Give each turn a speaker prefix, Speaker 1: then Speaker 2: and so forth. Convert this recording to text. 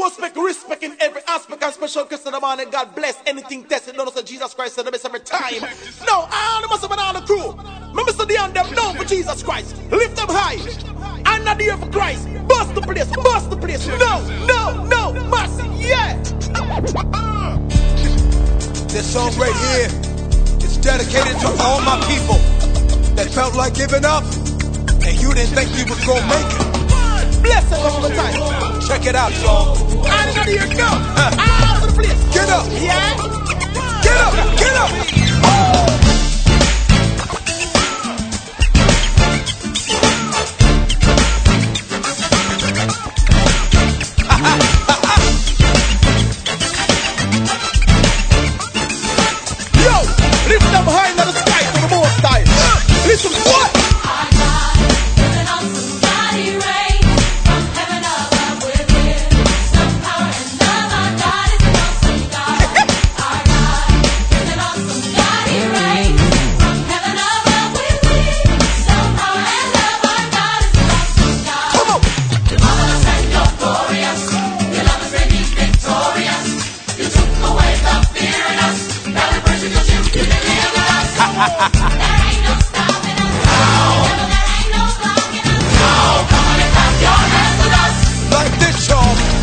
Speaker 1: must make respect in every aspect and special Christian the man and God bless anything tested. Don't say Jesus Christ and the best every time. No, all the must have all the crew. Remember so they on them known for Jesus Christ. Lift them high. I'm not here for Christ. Bust the place, bust the place. No, massive, yeah.
Speaker 2: This song right here is dedicated to all my people that felt like giving up and you didn't think you was gonna make it.
Speaker 1: Bless them all the time.
Speaker 2: Check it out, y'all.
Speaker 1: I'm not here, no. All over the place.
Speaker 2: Get up.
Speaker 1: Yeah.
Speaker 2: Get up, get up. Oh.
Speaker 1: Lift them high in the sky to the most high. Listen, what?
Speaker 3: Our God is an awesome God, He reigns from heaven above with wisdom, power, and love. Our God is an awesome God. Our God is an awesome God, He reigns from heaven above with wisdom, power, and love. Our God is an awesome God.
Speaker 2: Come on.
Speaker 3: You're marvelous and you're glorious. Your love has made me victorious. You took away the fear in us. Now we praise you 'cause you delivered us.